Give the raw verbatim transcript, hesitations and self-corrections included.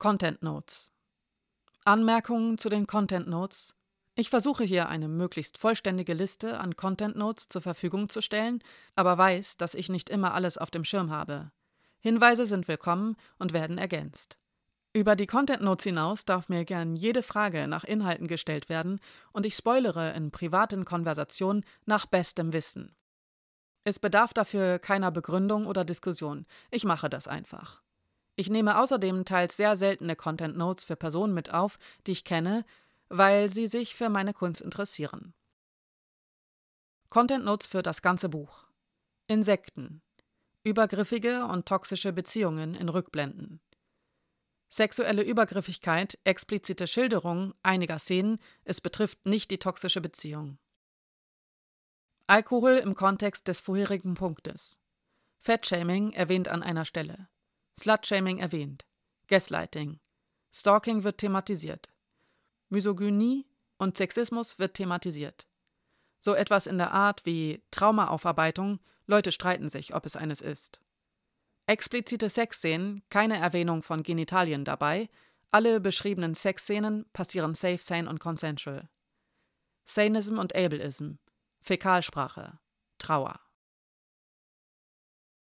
Content Notes. Anmerkungen zu den Content Notes. Ich versuche hier eine möglichst vollständige Liste an Content Notes zur Verfügung zu stellen, aber weiß, dass ich nicht immer alles auf dem Schirm habe. Hinweise sind willkommen und werden ergänzt. Über die Content Notes hinaus darf mir gern jede Frage nach Inhalten gestellt werden und ich spoilere in privaten Konversationen nach bestem Wissen. Es bedarf dafür keiner Begründung oder Diskussion. Ich mache das einfach. Ich nehme außerdem teils sehr seltene Content Notes für Personen mit auf, die ich kenne, weil sie sich für meine Kunst interessieren. Content Notes für das ganze Buch. Insekten. Übergriffige und toxische Beziehungen in Rückblenden. Sexuelle Übergriffigkeit, explizite Schilderung einiger Szenen, es betrifft nicht die toxische Beziehung. Alkohol im Kontext des vorherigen Punktes. Fettshaming erwähnt an einer Stelle. Slutshaming erwähnt. Gaslighting. Stalking wird thematisiert. Misogynie und Sexismus wird thematisiert. So etwas in der Art wie Traumaaufarbeitung, Leute streiten sich, ob es eines ist. Explizite Sexszenen, keine Erwähnung von Genitalien dabei, alle beschriebenen Sexszenen passieren safe, sane und consensual. Sanism und Ableism, Fäkalsprache, Trauer.